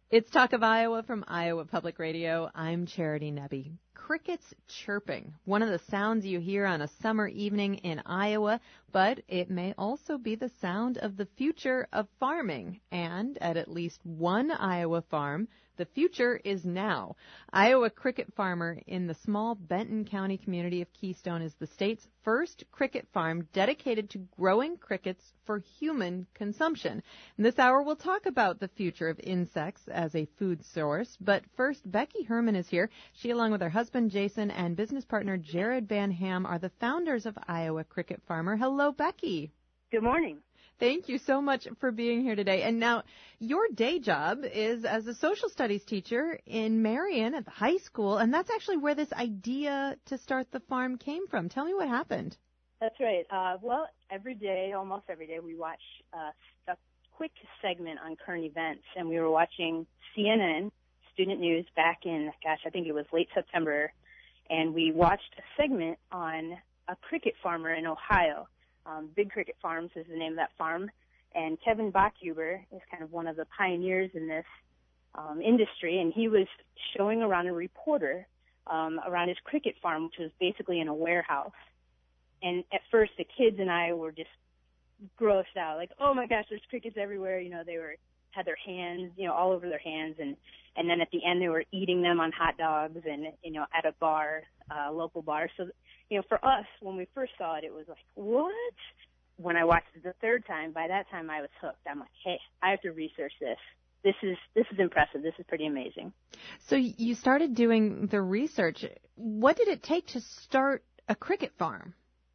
It's Talk of Iowa from Iowa Public Radio. I'm Charity Nebbe. Crickets chirping, one of the sounds you hear on a summer evening in Iowa, but it may also be the sound of the future of farming. And at least one Iowa farm, the future is now. Iowa cricket farmer in the small Benton County community of Keystone is the state's first cricket farm dedicated to growing crickets for human consumption. In this hour, we'll talk about the future of insects as a food source. But first, Becky Herman is here. She, along with her husband, Jason, and business partner, Jared Van Ham, are the founders of Iowa Cricket Farmer. Hello, Becky. Good morning. Thank you so much for being here today. And now, your day job is as a social studies teacher in Marion at the high school, and that's actually where this idea to start the farm came from. Tell me what happened. That's right. Well, every day, almost every day, we watch a quick segment on current events, and we were watching CNN, Student News, back in, I think it was late September, and we watched a segment on a cricket farmer in Ohio. Big Cricket Farms is the name of that farm, and Kevin Bachhuber is kind of one of the pioneers in this industry, and he was showing around a reporter around his cricket farm, which was basically in a warehouse. And at first, the kids and I were just grossed out, like, oh my gosh, there's crickets everywhere. You know, had their hands, all over their hands, and then at the end they were eating them on hot dogs and, at a bar, local bar. So, for us, when we first saw it, it was like, what? When I watched it the third time, by that time I was hooked. I'm like, hey, I have to research this. This is impressive. This is pretty amazing. So you started doing the research. What did it take to start a cricket farm?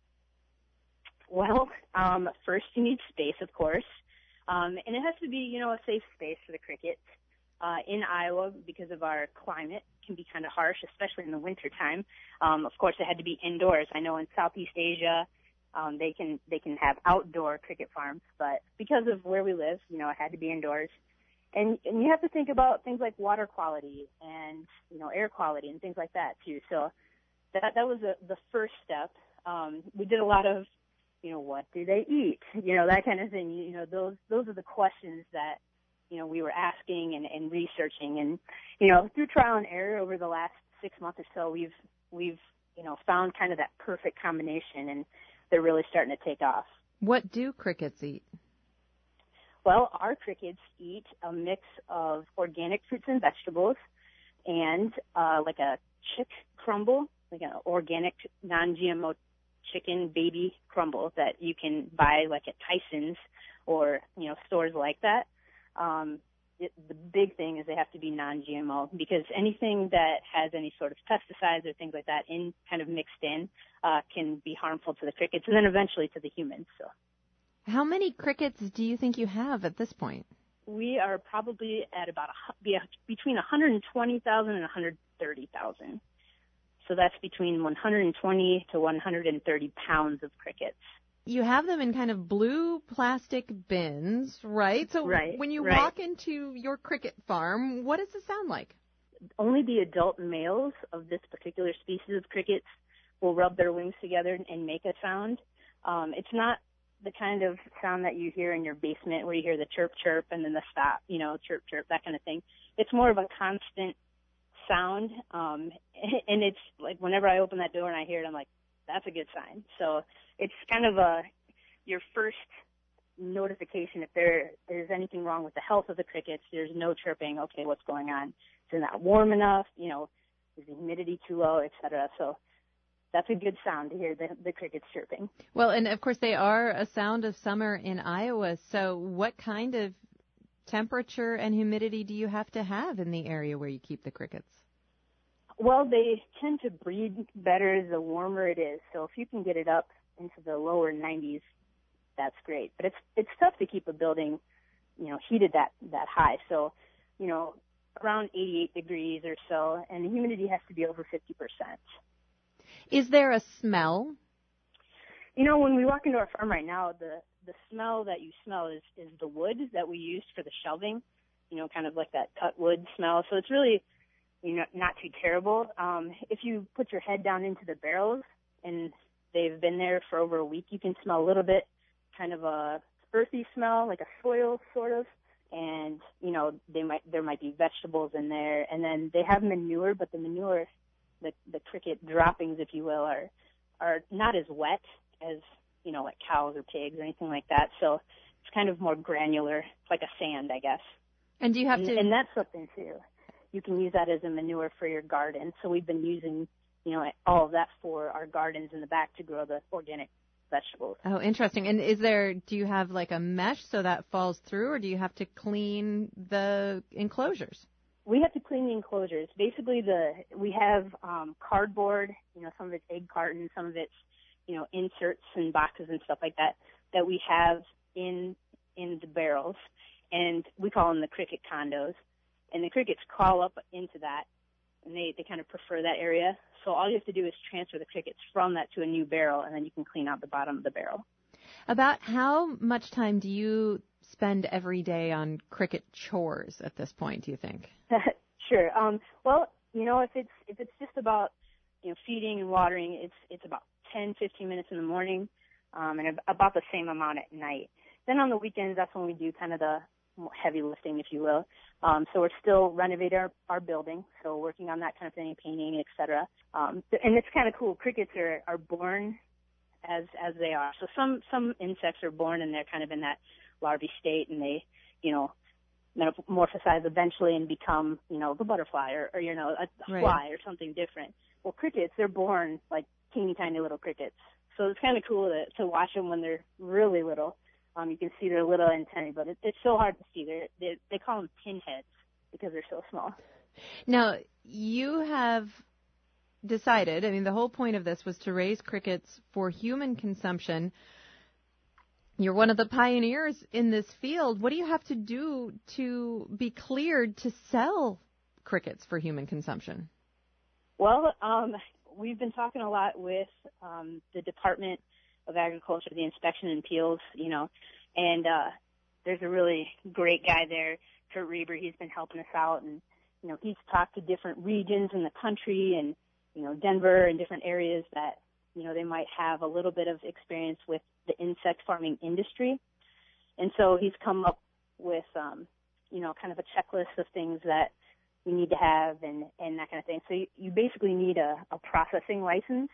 Well, first you need space, of course. And it has to be, a safe space for the crickets. In Iowa, because of our climate, can be kind of harsh, especially in the wintertime. Of course, it had to be indoors. I know in Southeast Asia, they can have outdoor cricket farms, but because of where we live, it had to be indoors. And you have to think about things like water quality and, air quality and things like that too. So that was the first step. We did a lot of, what do they eat? That kind of thing. Those are the questions that, we were asking and researching, and, through trial and error over the last 6 months or so, we've found kind of that perfect combination, and they're really starting to take off. What do crickets eat? Well, our crickets eat a mix of organic fruits and vegetables and, like a chick crumble, like an organic non-GMO chicken baby crumble that you can buy like at Tyson's or, stores like that. The big thing is they have to be non-GMO, because anything that has any sort of pesticides or things like that kind of mixed in can be harmful to the crickets and then eventually to the humans. So, how many crickets do you think you have at this point? We are probably at about between 120,000 and 130,000. So that's between 120 to 130 pounds of crickets. You have them in kind of blue plastic bins, right? So when you walk into your cricket farm, what does it sound like? Only the adult males of this particular species of crickets will rub their wings together and make a sound. It's not the kind of sound that you hear in your basement where you hear the chirp, chirp, and then the stop, chirp, chirp, that kind of thing. It's more of a constant sound, and it's like whenever I open that door and I hear it, I'm like, that's a good sign. So it's kind of your first notification if there is anything wrong with the health of the crickets. There's no chirping. Okay, what's going on? Is it not warm enough? Is the humidity too low, et cetera? So that's a good sound to hear the crickets chirping. Well, and of course they are a sound of summer in Iowa. So what kind of temperature and humidity do you have to have in the area where you keep the crickets? Well, they tend to breed better the warmer it is. So if you can get it up into the lower 90s, that's great. But it's tough to keep a building, heated that high. So, around 88 degrees or so, and the humidity has to be over 50%. Is there a smell? When we walk into our farm right now, the smell that you smell is the wood that we used for the shelving, kind of like that cut wood smell. So it's really, not too terrible. If you put your head down into the barrels and they've been there for over a week, you can smell a little bit kind of a earthy smell, like a soil sort of and there might be vegetables in there, and then they have manure, but the manure, the cricket droppings, if you will, are not as wet as like cows or pigs or anything like that. So it's kind of more granular, it's like a sand, I guess. And do you have to? And that's something too. You can use that as a manure for your garden. So we've been using all of that for our gardens in the back to grow the organic vegetables. Oh, interesting. And do you have like a mesh so that falls through, or do you have to clean the enclosures? We have to clean the enclosures. Basically, we have cardboard, some of it's egg cartons, some of it's, inserts and boxes and stuff like that we have in the barrels, and we call them the cricket condos. And the crickets crawl up into that, and they kind of prefer that area. So all you have to do is transfer the crickets from that to a new barrel, and then you can clean out the bottom of the barrel. About how much time do you spend every day on cricket chores at this point, do you think? Sure. Well, if it's just about feeding and watering, it's about 10, 15 minutes in the morning, and about the same amount at night. Then on the weekends, that's when we do kind of the heavy lifting, if you will. So we're still renovating our building, so working on that kind of thing, painting, et cetera. And it's kind of cool. Crickets are born as they are. So some insects are born and they're kind of in that larvae state, and they, metamorphosize eventually and become, the butterfly or a fly or something different. Well, crickets, they're born like teeny tiny little crickets. So it's kind of cool to watch them when they're really little. You can see their little antennae, but it's so hard to see. They call them pinheads because they're so small. Now, you have decided, the whole point of this was to raise crickets for human consumption. You're one of the pioneers in this field. What do you have to do to be cleared to sell crickets for human consumption? Well, we've been talking a lot with the Department of Agriculture, the Inspection and Appeals, and there's a really great guy there, Kurt Reber. He's been helping us out, and, he's talked to different regions in the country and, Denver and different areas that, they might have a little bit of experience with the insect farming industry. And so he's come up with, kind of a checklist of things that we need to have and that kind of thing. So you basically need a processing license.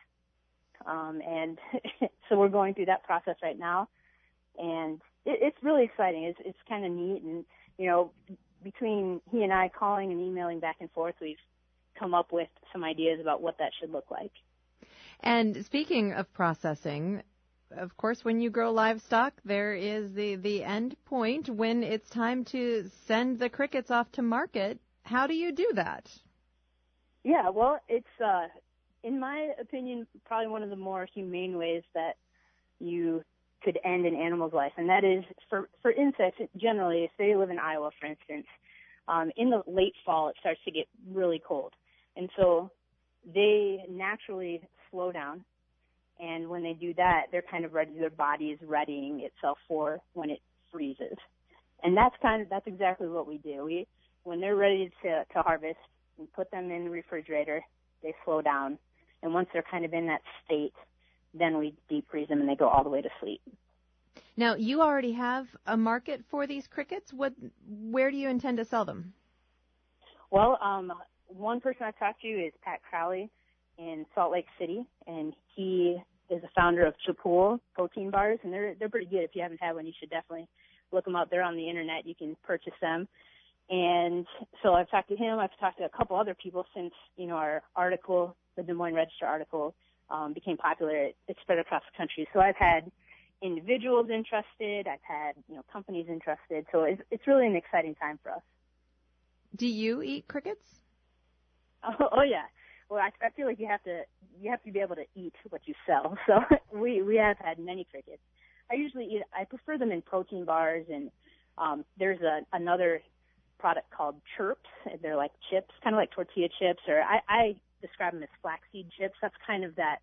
And so we're going through that process right now, and it's really exciting. It's kind of neat, and between he and I calling and emailing back and forth, we've come up with some ideas about what that should look like. And speaking of processing, of course, when you grow livestock, there is the end point when it's time to send the crickets off to market. How do you do that? Yeah, well, it's in my opinion, probably one of the more humane ways that you could end an animal's life, and that is for insects generally. If they live in Iowa, for instance, in the late fall it starts to get really cold, and so they naturally slow down. And when they do that, they're kind of ready. Their body is readying itself for when it freezes, and that's exactly what we do. When they're ready to harvest, we put them in the refrigerator. They slow down. And once they're kind of in that state, then we deep freeze them and they go all the way to sleep. Now, you already have a market for these crickets. Where do you intend to sell them? Well, one person I've talked to is Pat Crowley in Salt Lake City, and he is the founder of Chapul protein bars, and they're pretty good. If you haven't had one, you should definitely look them up. They're on the internet. You can purchase them. And so I've talked to him. I've talked to a couple other people since, our article, the Des Moines Register article, became popular. It spread across the country. So I've had individuals interested. I've had, companies interested. So it's really an exciting time for us. Do you eat crickets? Oh yeah. Well, I feel like you have to be able to eat what you sell. So we have had many crickets. I prefer them in protein bars, and there's another product called Chirps. They're like chips, kind of like tortilla chips, or I describe them as flaxseed chips. That's kind of that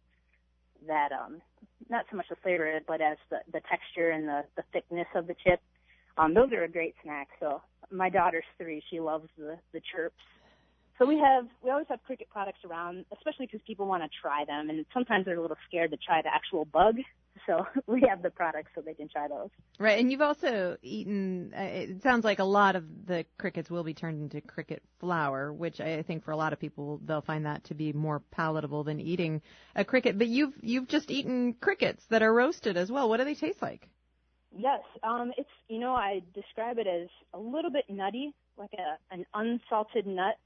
not so much the flavor, but as the texture and the thickness of the chip. Those are a great snack. So my daughter's 3. She loves the Chirps. So we always have cricket products around, especially because people want to try them, and sometimes they're a little scared to try the actual bug. So we have the products so they can try those. Right, and you've also eaten, it sounds like a lot of the crickets will be turned into cricket flour, which I think for a lot of people, they'll find that to be more palatable than eating a cricket. But you've just eaten crickets that are roasted as well. What do they taste like? Yes, it's, I describe it as a little bit nutty, like an unsalted nut.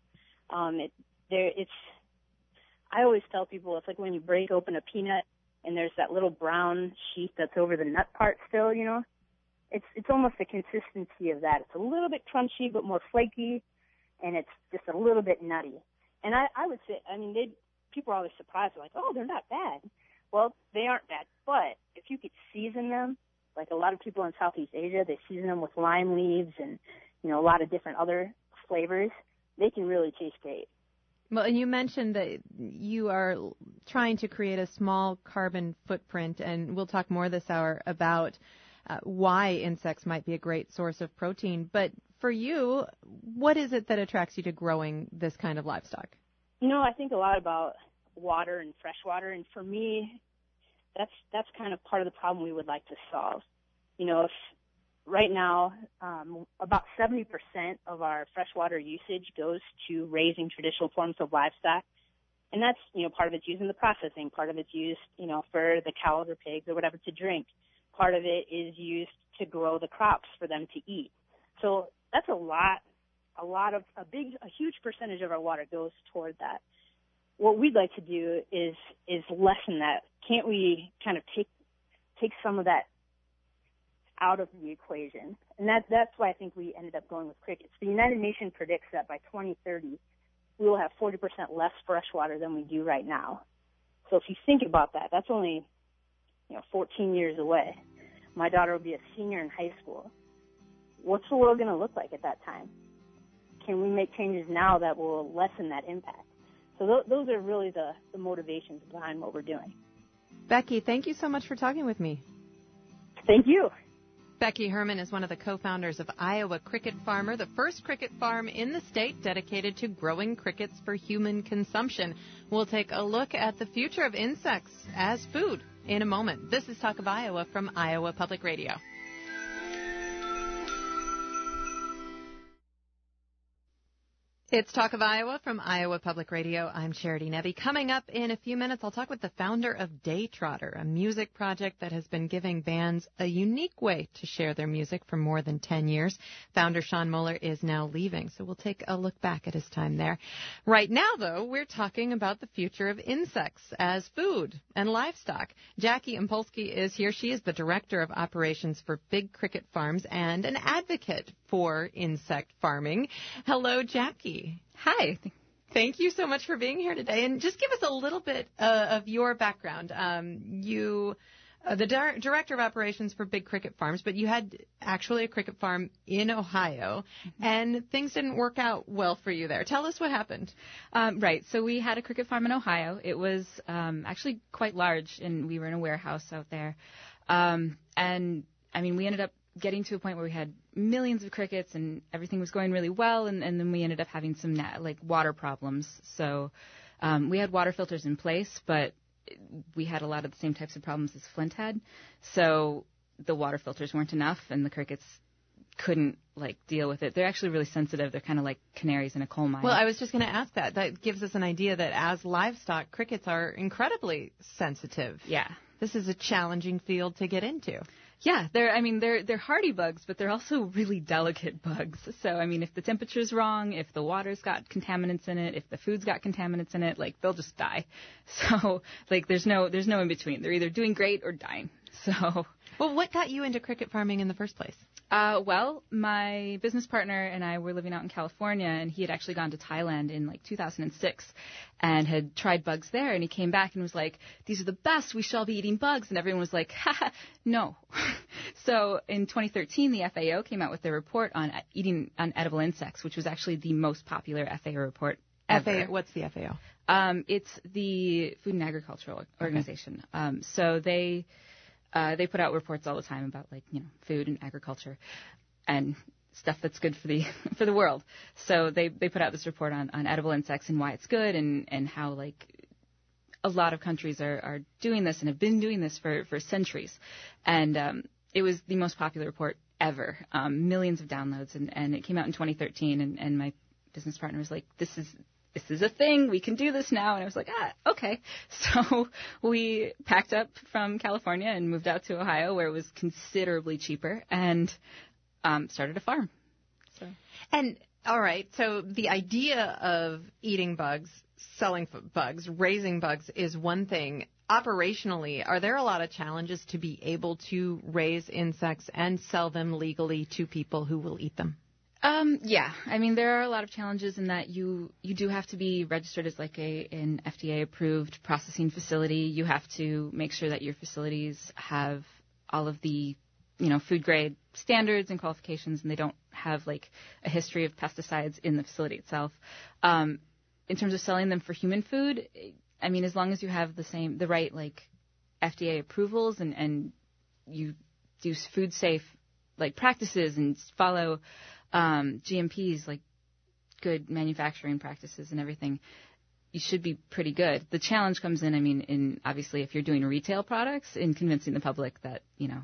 I always tell people it's like when you break open a peanut and there's that little brown sheet that's over the nut part still, It's almost the consistency of that. It's a little bit crunchy but more flaky, and it's just a little bit nutty. And I would say, people are always surprised, like, oh, they're not bad. Well, they aren't bad, but if you could season them, like a lot of people in Southeast Asia, they season them with lime leaves and, a lot of different other flavors, they can really taste great. Well, and you mentioned that you are trying to create a small carbon footprint, and we'll talk more this hour about why insects might be a great source of protein. But for you, what is it that attracts you to growing this kind of livestock? I think a lot about water and fresh water, and for me, that's kind of part of the problem we would like to solve. If right now, about 70% of our freshwater usage goes to raising traditional forms of livestock. And that's, part of it's used in the processing. Part of it's used, for the cows or pigs or whatever to drink. Part of it is used to grow the crops for them to eat. So that's a huge percentage of our water goes toward that. What we'd like to do is lessen that. Can't we kind of take some of that out of the equation? And that's why I think we ended up going with crickets. The United Nations predicts that by 2030, we will have 40% less fresh water than we do right now. So if you think about that, that's only, 14 years away. My daughter will be a senior in high school. What's the world going to look like at that time? Can we make changes now that will lessen that impact? So those are really the motivations behind what we're doing. Becky, thank you so much for talking with me. Thank you. Becky Herman is one of the co-founders of Iowa Cricket Farmer, the first cricket farm in the state dedicated to growing crickets for human consumption. We'll take a look at the future of insects as food in a moment. This is Talk of Iowa from Iowa Public Radio. It's Talk of Iowa from Iowa Public Radio. I'm Charity Nebbe. Coming up in a few minutes, I'll talk with the founder of Day Trotter, a music project that has been giving bands a unique way to share their music for more than 10 years. Founder Sean Moeller is now leaving, so we'll take a look back at his time there. Right now, though, we're talking about the future of insects as food and livestock. Jackie Impolsky is here. She is the Director of Operations for Big Cricket Farms and an advocate for insect farming. Hello, Jackie. Hi. Thank you so much for being here today. And just give us a little bit of your background. You, the Director of Operations for Big Cricket Farms, but you had actually a cricket farm in Ohio, and things didn't work out well for you there. Tell us what happened. Right. So we had a cricket farm in Ohio. It was actually quite large, and we were in a warehouse out there. And, we ended up getting to a point where we had millions of crickets and everything was going really well, and then we ended up having some water problems. So we had water filters in place, but we had a lot of the same types of problems as Flint had. So the water filters weren't enough, and the crickets couldn't deal with it. They're actually really sensitive. They're kind of like canaries in a coal mine. Well, I was just going to ask that. That gives us an idea that as livestock, crickets are incredibly sensitive. Yeah. This is a challenging field to get into. Yeah, they're hardy bugs, but they're also really delicate bugs. So, if the temperature's wrong, if the water's got contaminants in it, if the food's got contaminants in it, they'll just die. So, there's no in between. They're either doing great or dying. So, well, what got you into cricket farming in the first place? Well, my business partner and I were living out in California, and he had actually gone to Thailand in 2006 and had tried bugs there. And he came back and was like, "These are the best. We shall be eating bugs." And everyone was like, "Ha, no." So in 2013, the FAO came out with their report on eating unedible insects, which was actually the most popular FAO report ever. What's the FAO? It's the Food and Agricultural Organization. Okay. So they put out reports all the time about food and agriculture and stuff that's good for the world. So they put out this report on edible insects and why it's good and how a lot of countries are doing this and have been doing this for centuries. And it was the most popular report ever, millions of downloads. And it came out in 2013, and my business partner was like, this is a thing. We can do this now. And I was like, okay. So we packed up from California and moved out to Ohio, where it was considerably cheaper, and started a farm. So. And all right, so the idea of eating bugs, selling bugs, raising bugs is one thing. Operationally, are there a lot of challenges to be able to raise insects and sell them legally to people who will eat them? Yeah. I mean, there are a lot of challenges in that you do have to be registered as like an FDA-approved processing facility. You have to make sure that your facilities have all of the, food grade standards and qualifications, and they don't have like a history of pesticides in the facility itself. In terms of selling them for human food, I mean, as long as you have the right like FDA approvals and you do food safe like practices and follow GMPs, like good manufacturing practices and everything, you should be pretty good. The challenge comes in, in obviously if you're doing retail products, in convincing the public that,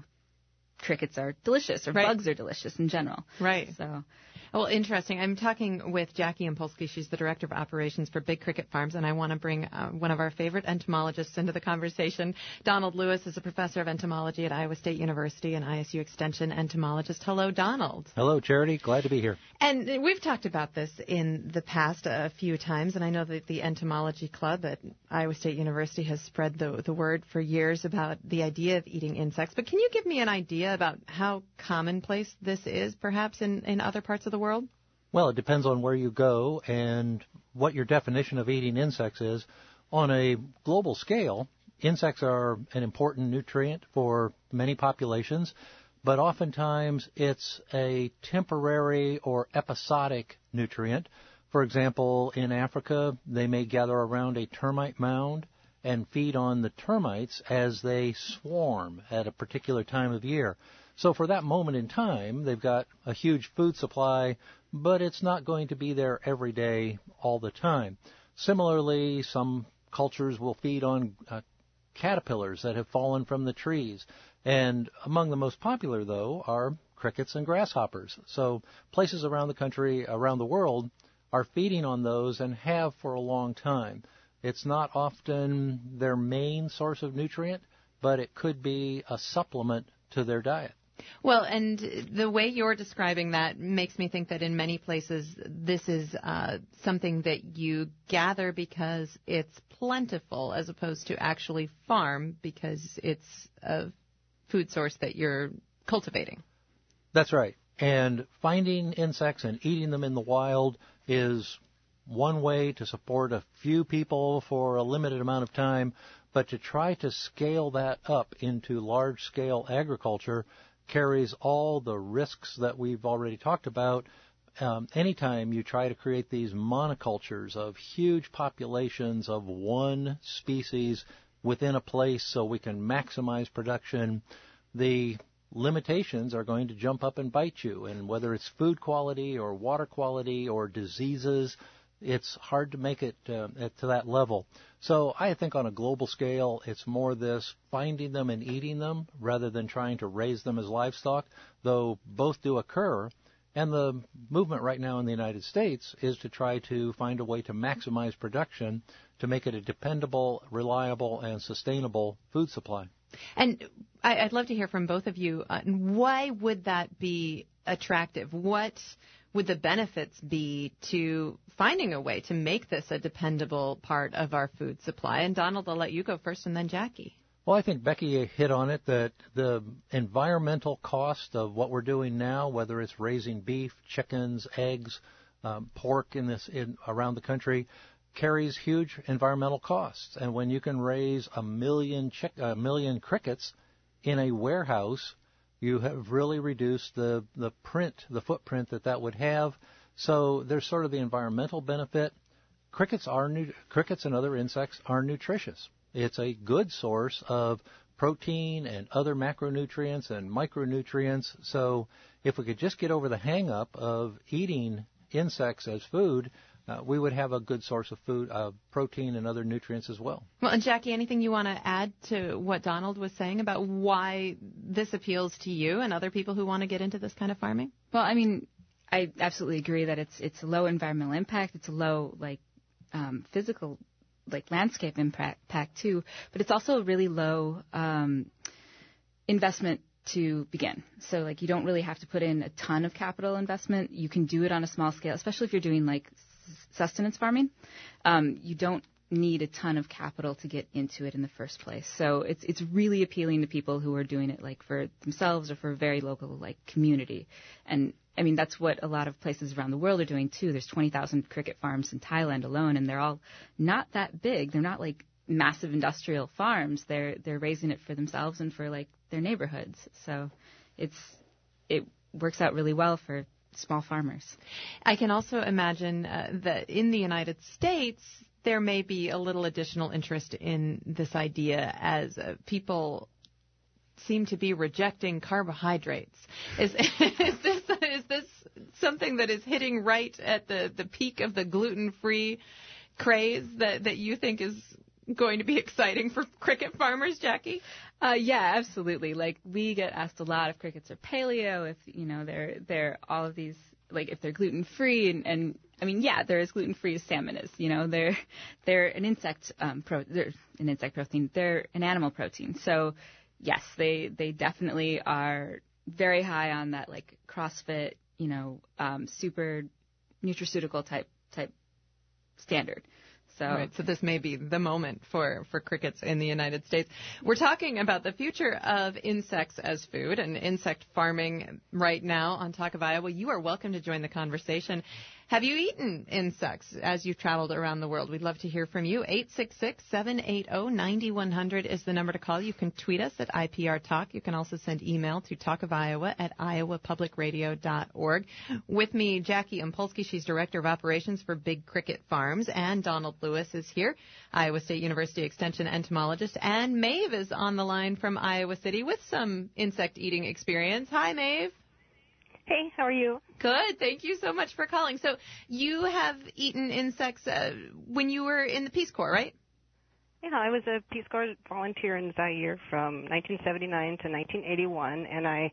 crickets are delicious or bugs are delicious in general. Right. So, well, interesting. I'm talking with Jackie Impolsky. She's the Director of Operations for Big Cricket Farms, and I want to bring one of our favorite entomologists into the conversation. Donald Lewis is a professor of entomology at Iowa State University and ISU Extension entomologist. Hello, Donald. Hello, Charity. Glad to be here. And we've talked about this in the past a few times, and I know that the Entomology Club at Iowa State University has spread the word for years about the idea of eating insects. But can you give me an idea about how commonplace this is, perhaps, in other parts of the world? Well, it depends on where you go and what your definition of eating insects is. On a global scale, insects are an important nutrient for many populations, but oftentimes it's a temporary or episodic nutrient. For example, in Africa, they may gather around a termite mound and feed on the termites as they swarm at a particular time of year. So for that moment in time, they've got a huge food supply, but it's not going to be there every day all the time. Similarly, some cultures will feed on caterpillars that have fallen from the trees. And among the most popular, though, are crickets and grasshoppers. So places around the country, around the world, are feeding on those and have for a long time. It's not often their main source of nutrient, but it could be a supplement to their diet. Well, and the way you're describing that makes me think that in many places this is something that you gather because it's plentiful as opposed to actually farm because it's a food source that you're cultivating. That's right. And finding insects and eating them in the wild is one way to support a few people for a limited amount of time, but to try to scale that up into large-scale agriculture carries all the risks that we've already talked about. Anytime you try to create these monocultures of huge populations of one species within a place so we can maximize production, the limitations are going to jump up and bite you. And whether it's food quality or water quality or diseases, it's hard to make it to that level. So I think on a global scale, it's more this finding them and eating them rather than trying to raise them as livestock, though both do occur. And the movement right now in the United States is to try to find a way to maximize production to make it a dependable, reliable, and sustainable food supply. And I'd love to hear from both of you. Why would that be attractive? What would the benefits be to finding a way to make this a dependable part of our food supply? And Donald, I'll let you go first, and then Jackie. Well, I think Becky hit on it, that the environmental cost of what we're doing now, whether it's raising beef, chickens, eggs, pork around the country, carries huge environmental costs. And when you can raise a million crickets in a warehouse, you have really reduced the footprint that would have. So there's sort of the environmental benefit. Crickets and other insects are nutritious. It's a good source of protein and other macronutrients and micronutrients. So if we could just get over the hang-up of eating insects as food, we would have a good source of food, protein and other nutrients as well. Well, and Jackie, anything you want to add to what Donald was saying about why this appeals to you and other people who want to get into this kind of farming? Well, I mean, I absolutely agree that it's a low environmental impact. It's a low physical landscape impact too, but it's also a really low investment to begin. So you don't really have to put in a ton of capital investment. You can do it on a small scale, especially if you're doing sustenance farming. You don't need a ton of capital to get into it in the first place. So it's really appealing to people who are doing it for themselves or for a very local community. And I mean, that's what a lot of places around the world are doing too. There's 20,000 cricket farms in Thailand alone, and they're all not that big. They're not massive industrial farms. They're raising it for themselves and for their neighborhoods. So it works out really well for small farmers. I can also imagine that in the United States there may be a little additional interest in this idea as people seem to be rejecting carbohydrates. Is this something that is hitting right at the peak of the gluten-free craze that you think is going to be exciting for cricket farmers, Jackie? Yeah, absolutely. We get asked a lot if crickets are paleo, if they're all of these, if they're gluten-free, and I mean, yeah, they're as gluten-free as salmon is. They're an insect they're an insect protein. They're an animal protein. So yes, they definitely are very high on that CrossFit, super nutraceutical type standard. So. Right, so this may be the moment for crickets in the United States. We're talking about the future of insects as food and insect farming right now on Talk of Iowa. You are welcome to join the conversation. Have you eaten insects as you've traveled around the world? We'd love to hear from you. 866-780-9100 is the number to call. You can tweet us at IPR Talk. You can also send email to talkofiowa@iowapublicradio.org. With me, Jackie Umpolsky. She's Director of Operations for Big Cricket Farms. And Donald Lewis is here, Iowa State University Extension entomologist. And Maeve is on the line from Iowa City with some insect eating experience. Hi, Maeve. Hey, how are you? Good. Thank you so much for calling. So you have eaten insects when you were in the Peace Corps, right? Yeah, I was a Peace Corps volunteer in Zaire from 1979 to 1981, and I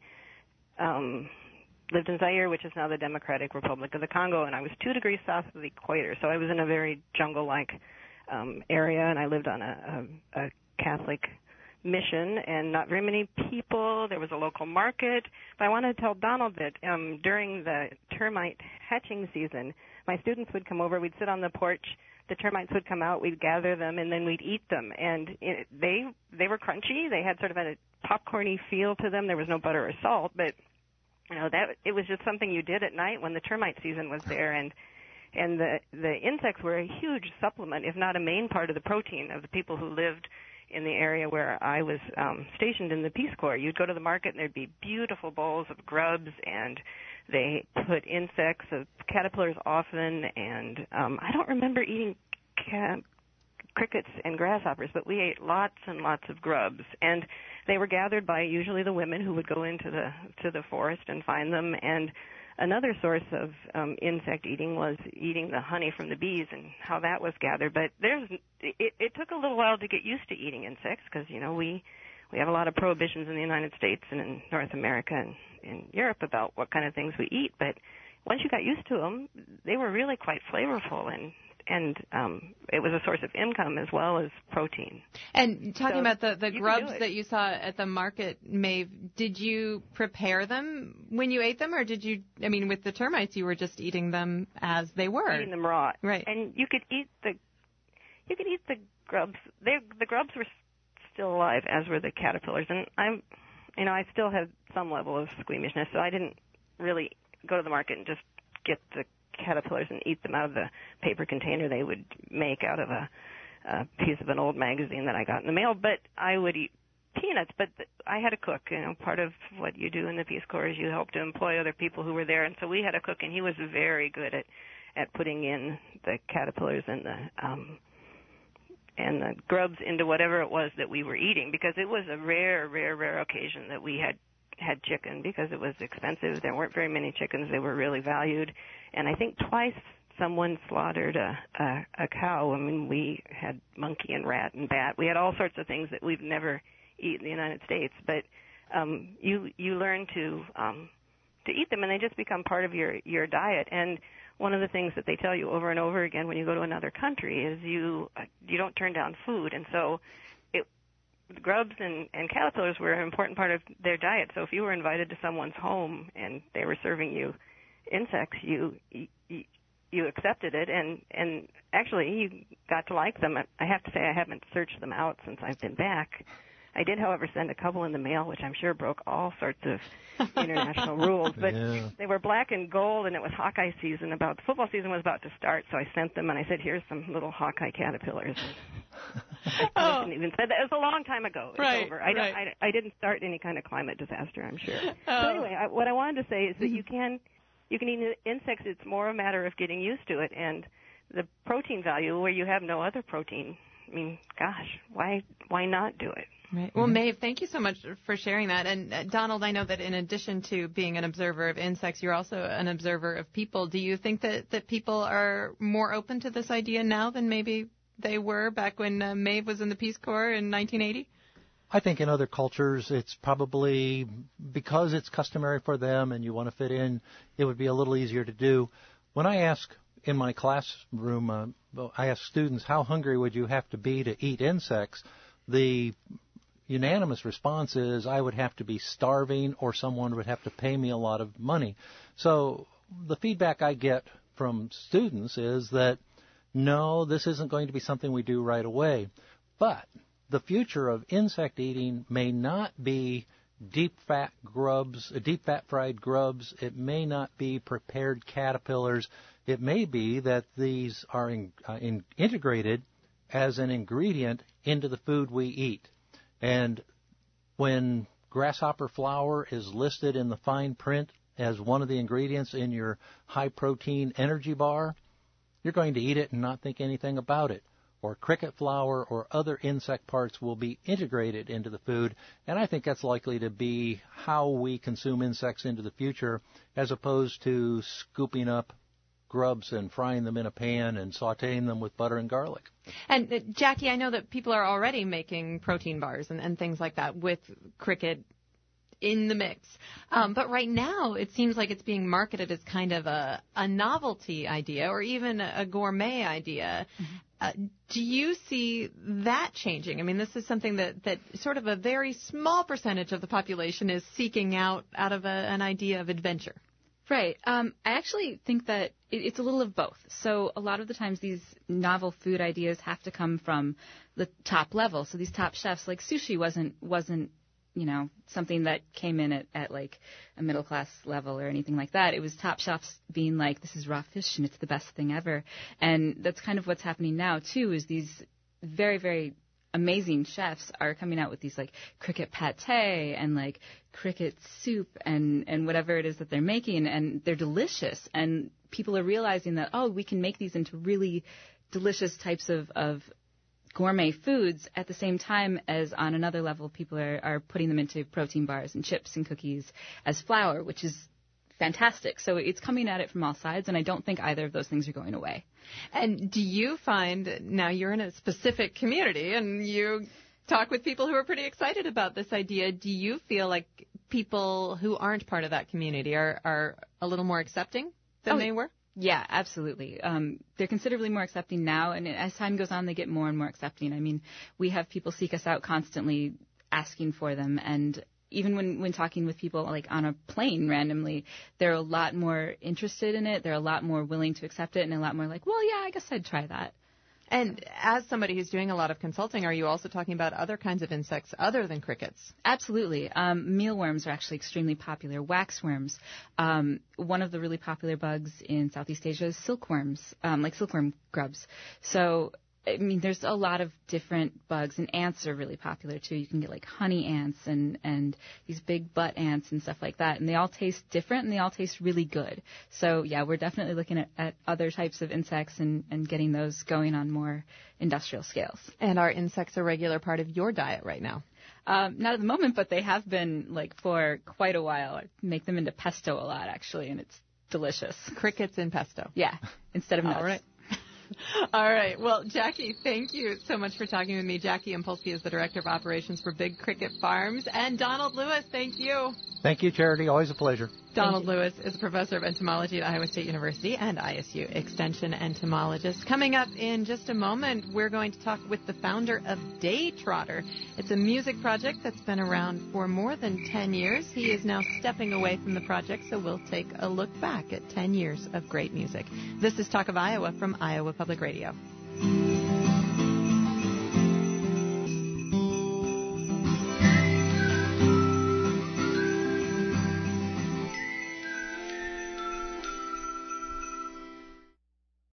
lived in Zaire, which is now the Democratic Republic of the Congo, and I was 2 degrees south of the equator, so I was in a very jungle-like area, and I lived on a Catholic mission and not very many people. There was a local market. But I want to tell Donald that during the termite hatching season, my students would come over. We'd sit on the porch. The termites would come out. We'd gather them, and then we'd eat them. And they were crunchy. They had sort of a popcorny feel to them. There was no butter or salt, but that it was just something you did at night when the termite season was there. And the insects were a huge supplement, if not a main part of the protein of the people who lived in the area where I was stationed in the Peace Corps. You'd go to the market and there'd be beautiful bowls of grubs, and they put insects, caterpillars often, and I don't remember eating crickets and grasshoppers, but we ate lots and lots of grubs, and they were gathered by usually the women who would go into the forest and find them. And another source of insect eating was eating the honey from the bees and how that was gathered. But it took a little while to get used to eating insects because, we have a lot of prohibitions in the United States and in North America and in Europe about what kind of things we eat. But once you got used to them, they were really quite flavorful, and it was a source of income as well as protein. And talking about the grubs that you saw at the market, Maeve, did you prepare them when you ate them, or did you, with the termites, you were just eating them as they were? Eating them raw. Right. And you could eat the grubs. The grubs were still alive, as were the caterpillars. And I still had some level of squeamishness, so I didn't really go to the market and just get the caterpillars and eat them out of the paper container they would make out of a piece of an old magazine that I got in the mail. But I would eat peanuts. But I had a cook. Part of what you do in the Peace Corps is you help to employ other people who were there. And so we had a cook, and he was very good at putting in the caterpillars and the grubs into whatever it was that we were eating, because it was a rare occasion that we had chicken because it was expensive. There weren't very many chickens. They were really valued. And I think twice someone slaughtered a cow. I mean, we had monkey and rat and bat. We had all sorts of things that we've never eaten in the United States. But you learn to eat them, and they just become part of your diet. And one of the things that they tell you over and over again when you go to another country is you don't turn down food. And so grubs and caterpillars were an important part of their diet. So if you were invited to someone's home and they were serving you insects, you accepted it, and actually you got to like them. I have to say I haven't searched them out since I've been back. I did, however, send a couple in the mail, which I'm sure broke all sorts of international rules. But they were black and gold, and it was Hawkeye season. The football season was about to start, so I sent them, and I said, "Here's some little Hawkeye caterpillars." I didn't even say that. It was a long time ago. It's over. I didn't start any kind of climate disaster, I'm sure. So anyway, what I wanted to say is that you can eat insects. It's more a matter of getting used to it, and the protein value where you have no other protein. I mean, gosh, why not do it? Right. Well, Maeve, thank you so much for sharing that. And Donald, I know that in addition to being an observer of insects, you're also an observer of people. Do you think that people are more open to this idea now than maybe they were back when Maeve was in the Peace Corps in 1980? I think in other cultures it's probably because it's customary for them and you want to fit in, it would be a little easier to do. When I ask in my classroom, I ask students, how hungry would you have to be to eat insects? The unanimous response is I would have to be starving or someone would have to pay me a lot of money. So the feedback I get from students is that, no, this isn't going to be something we do right away. But the future of insect eating may not be deep fat fried grubs. It may not be prepared caterpillars. It may be that these are integrated as an ingredient into the food we eat. And when grasshopper flour is listed in the fine print as one of the ingredients in your high-protein energy bar, you're going to eat it and not think anything about it. Or cricket flour or other insect parts will be integrated into the food, and I think that's likely to be how we consume insects into the future, as opposed to scooping up grubs and frying them in a pan and sautéing them with butter and garlic. And Jackie, I know that people are already making protein bars and things like that with cricket in the mix. But right now it seems like it's being marketed as kind of a novelty idea or even a gourmet idea. Do you see that changing? I mean, this is something that sort of a very small percentage of the population is seeking out of an idea of adventure. Right. I actually think that it's a little of both. So a lot of the times these novel food ideas have to come from the top level. So these top chefs, like sushi wasn't something that came in at like a middle class level or anything like that. It was top chefs being like, this is raw fish and it's the best thing ever. And that's kind of what's happening now too, is these very, very amazing chefs are coming out with these like cricket pate and like cricket soup and whatever it is that they're making, and they're delicious. And people are realizing that, we can make these into really delicious types of gourmet foods at the same time as on another level people are putting them into protein bars and chips and cookies as flour, which is fantastic. So it's coming at it from all sides, and I don't think either of those things are going away. And do you find, now you're in a specific community and you talk with people who are pretty excited about this idea, do you feel like people who aren't part of that community are a little more accepting than they were? Yeah, absolutely. They're considerably more accepting now, and as time goes on, they get more and more accepting. I mean, we have people seek us out constantly asking for them, and even when talking with people like on a plane randomly, they're a lot more interested in it. They're a lot more willing to accept it, and a lot more like, well, yeah, I guess I'd try that. And as somebody who's doing a lot of consulting, are you also talking about other kinds of insects other than crickets? Absolutely. Mealworms are actually extremely popular. Waxworms. One of the really popular bugs in Southeast Asia is silkworms, like silkworm grubs. So, I mean, there's a lot of different bugs, and ants are really popular too. You can get like honey ants and these big butt ants and stuff like that, and they all taste different and they all taste really good. So yeah, we're definitely looking at other types of insects and getting those going on more industrial scales. And are insects a regular part of your diet right now? Not at the moment, but they have been like for quite a while. I make them into pesto a lot actually, and it's delicious. Crickets and pesto. Yeah, instead of nuts. All right. All right. Well, Jackie, thank you so much for talking with me. Jackie Impolsky is the Director of Operations for Big Cricket Farms. And Donald Lewis, thank you. Thank you, Charity. Always a pleasure. Donald Lewis is a professor of entomology at Iowa State University and ISU Extension entomologist. Coming up in just a moment, we're going to talk with the founder of Day Trotter. It's a music project that's been around for more than 10 years. He is now stepping away from the project, so we'll take a look back at 10 years of great music. This is Talk of Iowa from Iowa Public Radio.